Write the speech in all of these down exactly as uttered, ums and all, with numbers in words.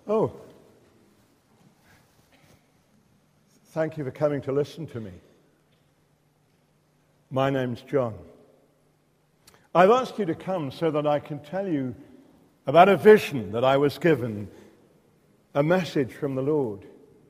Oh, thank you for coming to listen to me. My name's John. I've asked you to come so that I can tell you about a vision that I was given, a message from the Lord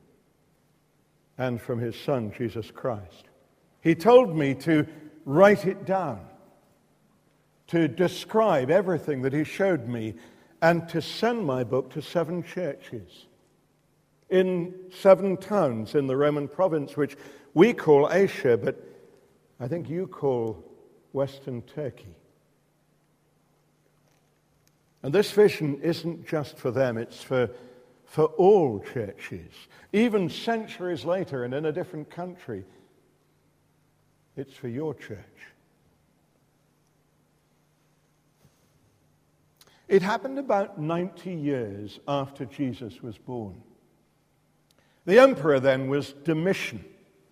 and from His Son, Jesus Christ. He told me to write it down, to describe everything that He showed me, and to send my book to seven churches in seven towns in the Roman province, which we call Asia, but I think you call Western Turkey. And this vision isn't just for them, it's for, for all churches. Even centuries later and in a different country, it's for your church. It happened about ninety years after Jesus was born. The emperor then was Domitian.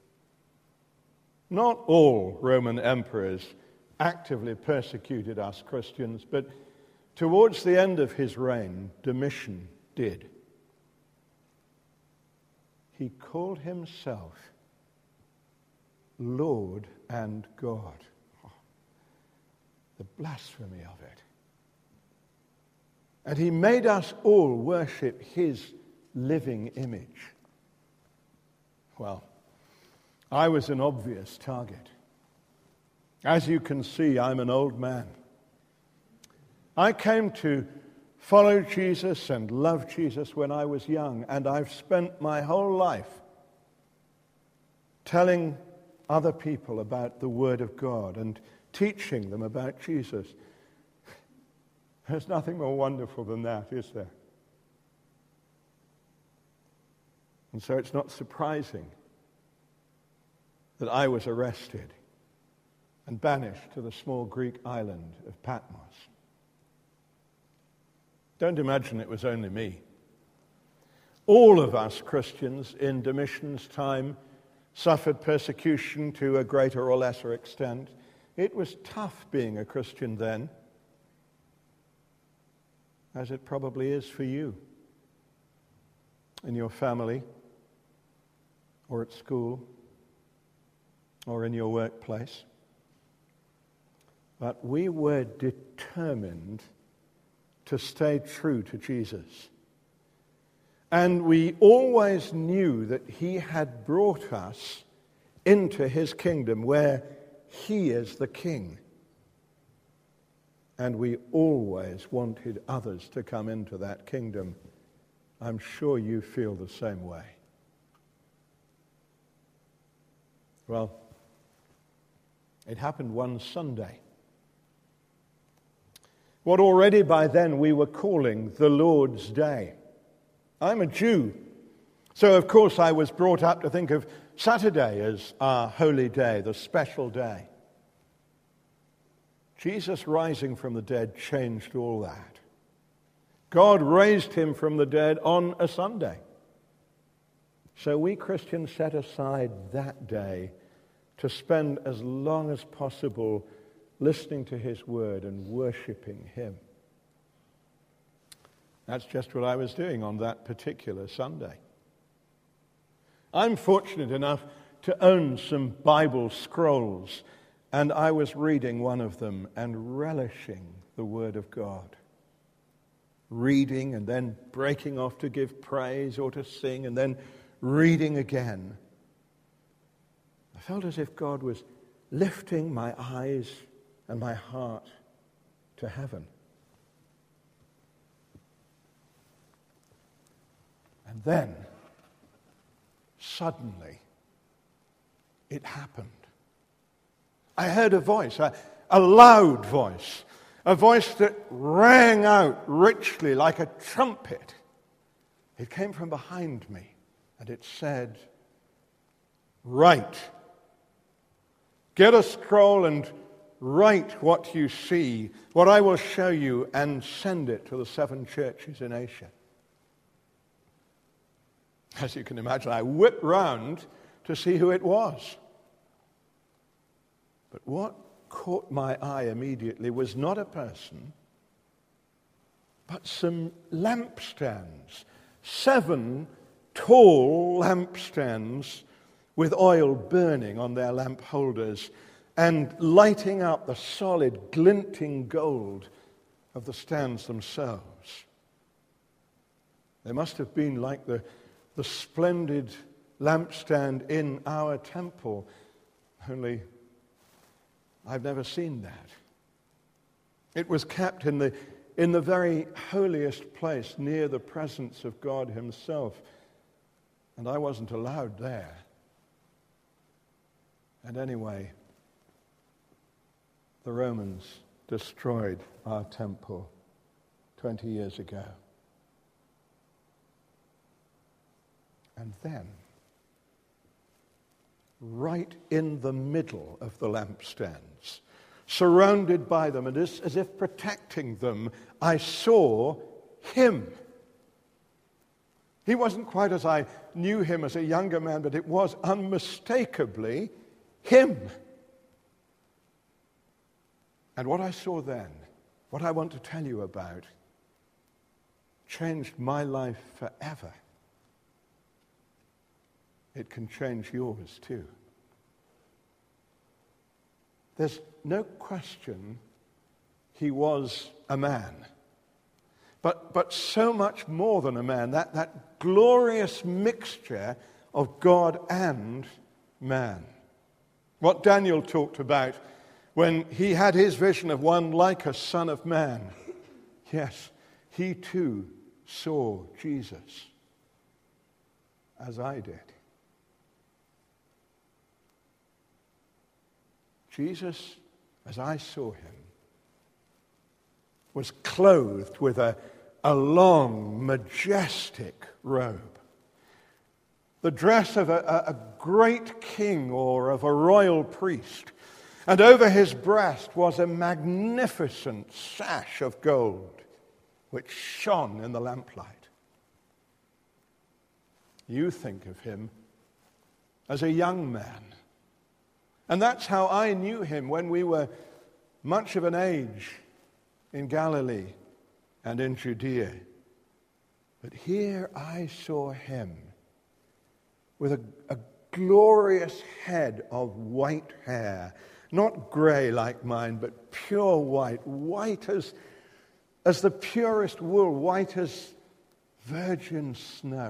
Not all Roman emperors actively persecuted us Christians, but towards the end of his reign, Domitian did. He called himself Lord and God. Oh, the blasphemy of it. And he made us all worship his living image. Well, I was an obvious target. As you can see, I'm an old man. I came to follow Jesus and love Jesus when I was young, and I've spent my whole life telling other people about the Word of God and teaching them about Jesus. There's nothing more wonderful than that, is there? And so it's not surprising that I was arrested and banished to the small Greek island of Patmos. Don't imagine it was only me. All of us Christians in Domitian's time suffered persecution to a greater or lesser extent. It was tough being a Christian then, as it probably is for you, in your family, or at school, or in your workplace. But we were determined to stay true to Jesus. And we always knew that He had brought us into His kingdom where He is the King. And we always wanted others to come into that kingdom. I'm sure you feel the same way. Well, it happened one Sunday. What already by then we were calling the Lord's Day. I'm a Jew, so of course I was brought up to think of Saturday as our holy day, the special day. Jesus rising from the dead changed all that. God raised Him from the dead on a Sunday. So we Christians set aside that day to spend as long as possible listening to His Word and worshiping Him. That's just what I was doing on that particular Sunday. I'm fortunate enough to own some Bible scrolls, and I was reading one of them and relishing the Word of God. Reading and then breaking off to give praise or to sing and then reading again. I felt as if God was lifting my eyes and my heart to heaven. And then, suddenly, it happened. I heard a voice, a, a loud voice, a voice that rang out richly like a trumpet. It came from behind me, and it said, "Write. Get a scroll and write what you see, what I will show you, and send it to the seven churches in Asia." As you can imagine, I whipped round to see who it was. But what caught my eye immediately was not a person, but some lampstands seven tall lampstands with oil burning on their lamp holders and lighting up the solid, glinting gold of the stands themselves. They must have been like the, the splendid lampstand in our temple, only I've never seen that. It was kept in the, in the very holiest place near the presence of God himself, and I wasn't allowed there. And anyway, the Romans destroyed our temple twenty years ago. And then, right in the middle of the lampstands, surrounded by them, and as, as if protecting them, I saw him. He wasn't quite as I knew him as a younger man, but it was unmistakably him. And what I saw then, what I want to tell you about, changed my life forever. It can change yours too. There's no question he was a man. But, but so much more than a man, that, that glorious mixture of God and man. What Daniel talked about when he had his vision of one like a son of man. Yes, he too saw Jesus, as I did. Jesus, as I saw him, was clothed with a, a long, majestic robe. The dress of a, a, a great king or of a royal priest. And over his breast was a magnificent sash of gold, which shone in the lamplight. You think of him as a young man. And that's how I knew him when we were much of an age in Galilee and in Judea. But here I saw him with a, a glorious head of white hair, not grey like mine, but pure white, white as, as the purest wool, white as virgin snow.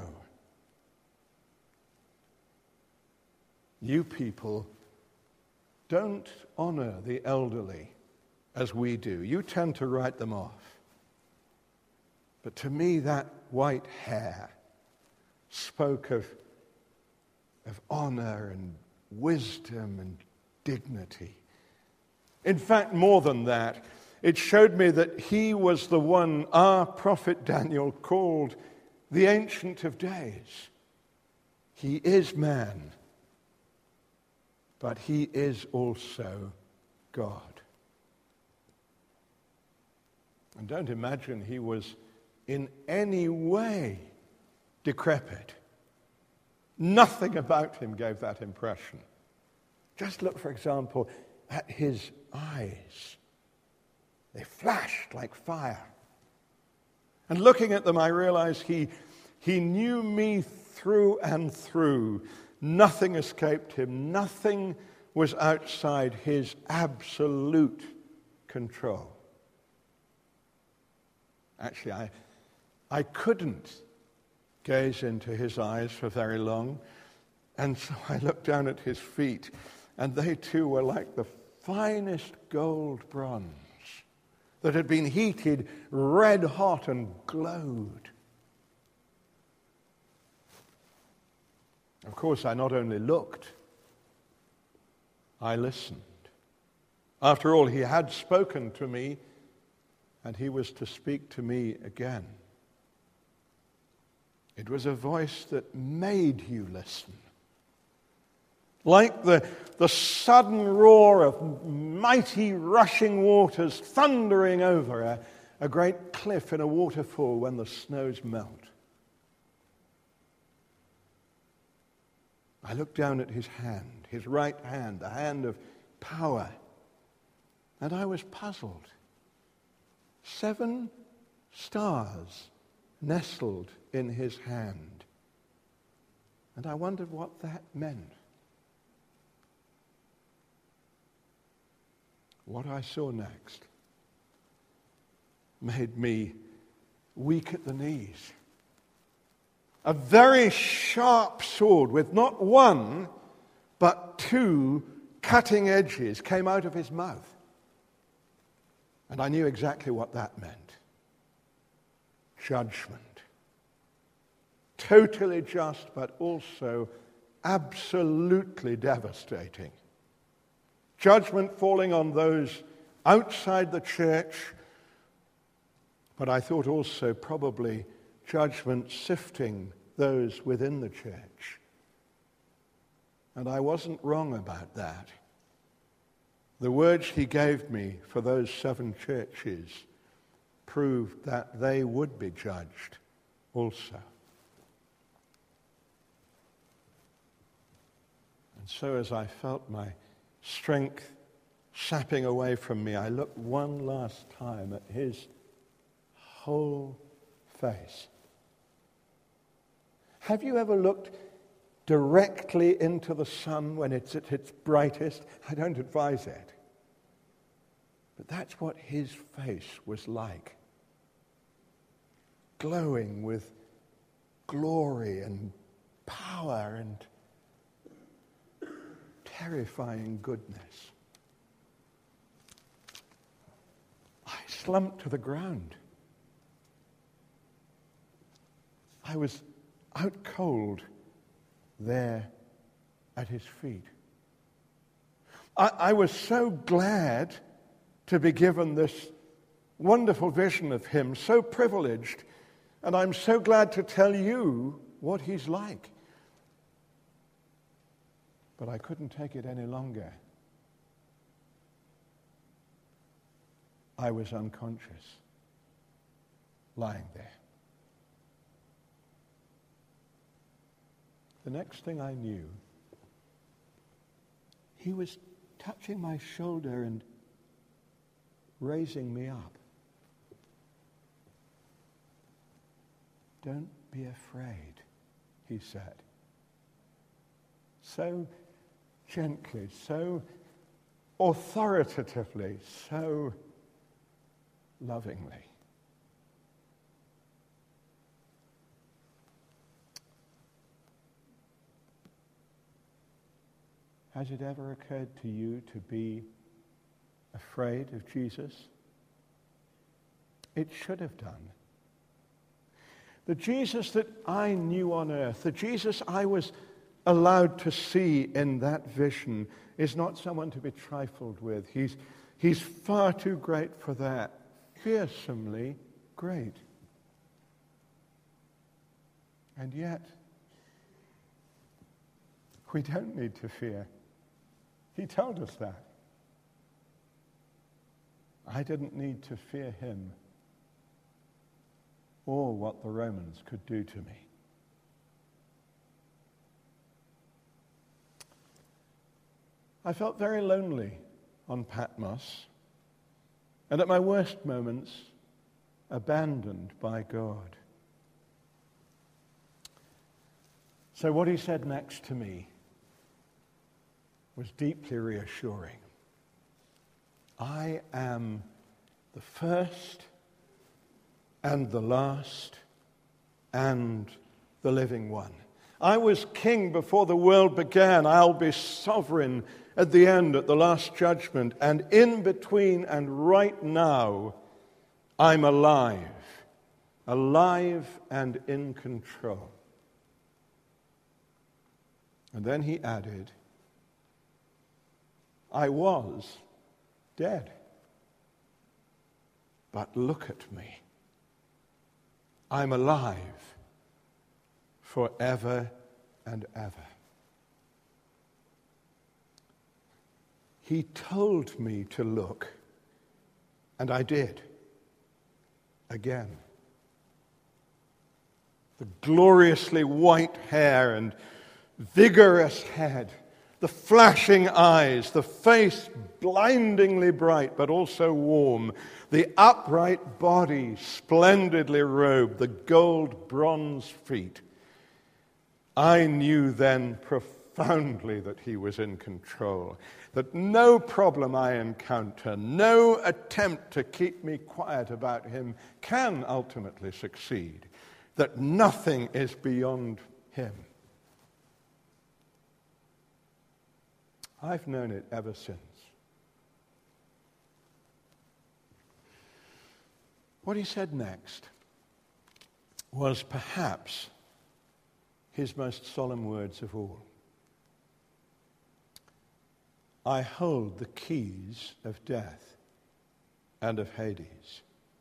You people don't honor the elderly as we do. You tend to write them off. But to me, that white hair spoke of, of honor and wisdom and dignity. In fact, more than that, it showed me that he was the one our prophet Daniel called the Ancient of Days. He is man, but he is also God. And don't imagine he was in any way decrepit. Nothing about him gave that impression. Just look, for example, at his eyes. They flashed like fire. And looking at them, I realized he, he knew me through and through. Nothing escaped him. Nothing was outside his absolute control. Actually, I, I couldn't gaze into his eyes for very long. And so I looked down at his feet, and they too were like the finest gold bronze that had been heated red hot and glowed. Of course, I not only looked, I listened. After all, he had spoken to me, and he was to speak to me again. It was a voice that made you listen. Like the, the sudden roar of mighty rushing waters thundering over a, a great cliff in a waterfall when the snows melt. I looked down at his hand, his right hand, the hand of power, and I was puzzled. Seven stars nestled in his hand. And I wondered what that meant. What I saw next made me weak at the knees. A very sharp sword with not one, but two cutting edges came out of his mouth. And I knew exactly what that meant. Judgment. Totally just, but also absolutely devastating. Judgment falling on those outside the church, but I thought also probably judgment sifting those within the church. And I wasn't wrong about that. The words he gave me for those seven churches proved that they would be judged also. And so as I felt my strength sapping away from me, I looked one last time at his whole face. Have you ever looked directly into the sun when it's at its brightest? I don't advise it. But that's what his face was like. Glowing with glory and power and terrifying goodness. I slumped to the ground. I was out cold there at his feet. I, I was so glad to be given this wonderful vision of him, so privileged, and I'm so glad to tell you what he's like. But I couldn't take it any longer. I was unconscious, lying there. The next thing I knew, he was touching my shoulder and raising me up. Don't be afraid, he said. So gently, so authoritatively, so lovingly. Has it ever occurred to you to be afraid of Jesus? It should have done. The Jesus that I knew on earth, the Jesus I was allowed to see in that vision, is not someone to be trifled with. He's, he's far too great for that. Fearsomely great. And yet, we don't need to fear. He told us that. I didn't need to fear him or what the Romans could do to me. I felt very lonely on Patmos, and at my worst moments, abandoned by God. So what he said next to me was deeply reassuring. I am the first and the last and the living one. I was king before the world began. I'll be sovereign at the end, at the last judgment. And in between and right now, I'm alive. Alive and in control. And then he added, I was dead. But look at me. I'm alive forever and ever. He told me to look, and I did. Again. The gloriously white hair and vigorous head, the flashing eyes, the face blindingly bright but also warm, the upright body splendidly robed, the gold bronze feet. I knew then profoundly that he was in control, that no problem I encounter, no attempt to keep me quiet about him can ultimately succeed, that nothing is beyond him. I've known it ever since. What he said next was perhaps his most solemn words of all. I hold the keys of death and of Hades.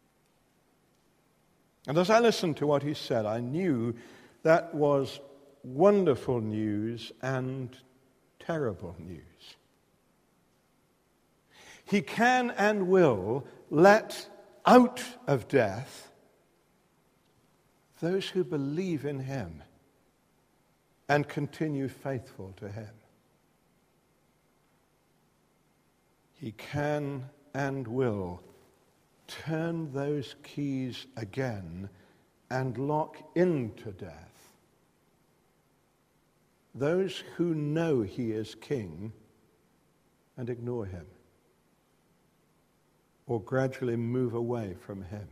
And as I listened to what he said, I knew that was wonderful news and terrible news. He can and will let out of death those who believe in him and continue faithful to him. He can and will turn those keys again and lock into death those who know he is king and ignore him, or gradually move away from him,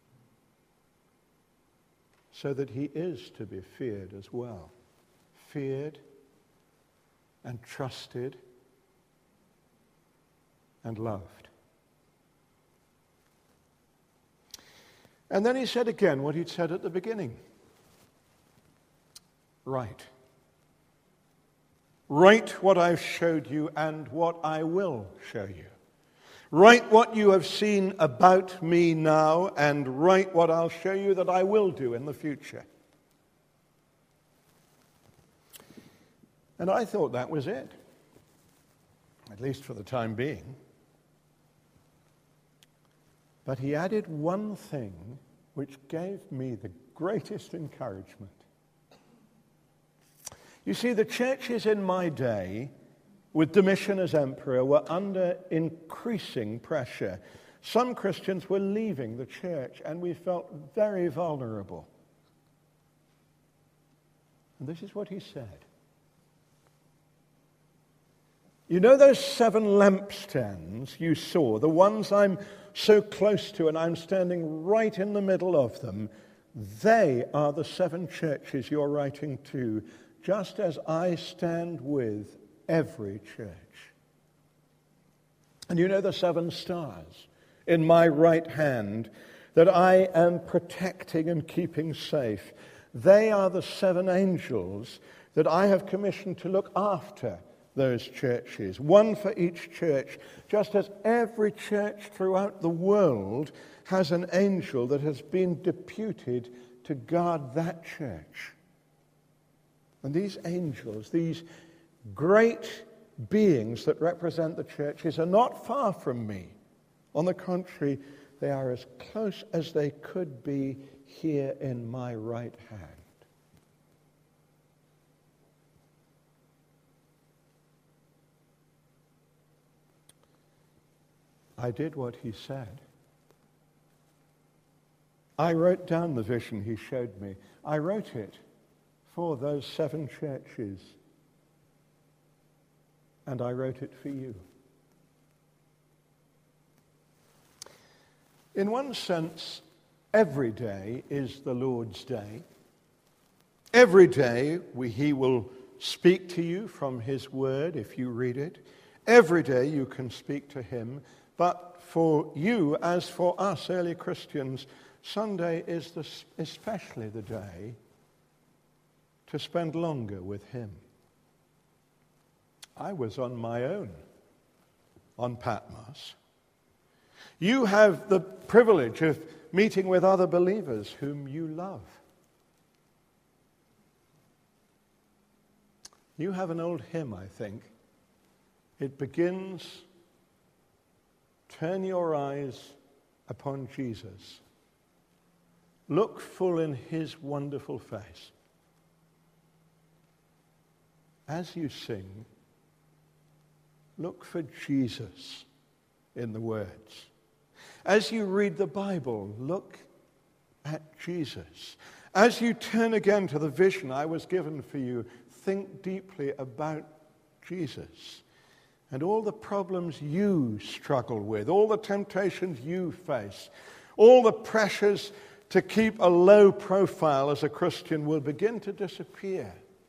so that he is to be feared as well, feared and trusted and loved. And then he said again what he'd said at the beginning. Write. Write what I've showed you and what I will show you. Write what you have seen about me now, and write what I'll show you that I will do in the future. And I thought that was it, at least for the time being. But he added one thing which gave me the greatest encouragement. You see, the churches in my day, with Domitian as emperor, were under increasing pressure. Some Christians were leaving the church, and we felt very vulnerable. And this is what he said. You know those seven lampstands you saw, the ones I'm so close to and I'm standing right in the middle of them? They are the seven churches you're writing to, just as I stand with every church. And you know the seven stars in my right hand that I am protecting and keeping safe. They are the seven angels that I have commissioned to look after those churches, one for each church, just as every church throughout the world has an angel that has been deputed to guard that church. And these angels, these great beings that represent the churches, are not far from me. On the contrary, they are as close as they could be here in my right hand. I did what he said. I wrote down the vision he showed me. I wrote it for those seven churches. And I wrote it for you. In one sense, every day is the Lord's day. Every day we, he will speak to you from his word if you read it. Every day you can speak to him. But for you, as for us early Christians, Sunday is the, especially the day to spend longer with him. I was on my own on Patmos. You have the privilege of meeting with other believers whom you love. You have an old hymn, I think. It begins, "Turn your eyes upon Jesus. Look full in his wonderful face." As you sing, look for Jesus in the words. As you read the Bible, look at Jesus. As you turn again to the vision I was given for you, think deeply about Jesus and all the problems you struggle with, all the temptations you face, all the pressures to keep a low profile as a Christian will begin to disappear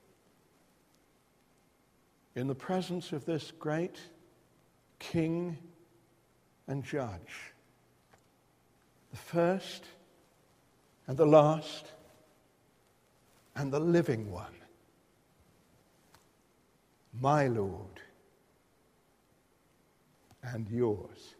in the presence of this great King and Judge, the first and the last and the living one, my Lord and yours.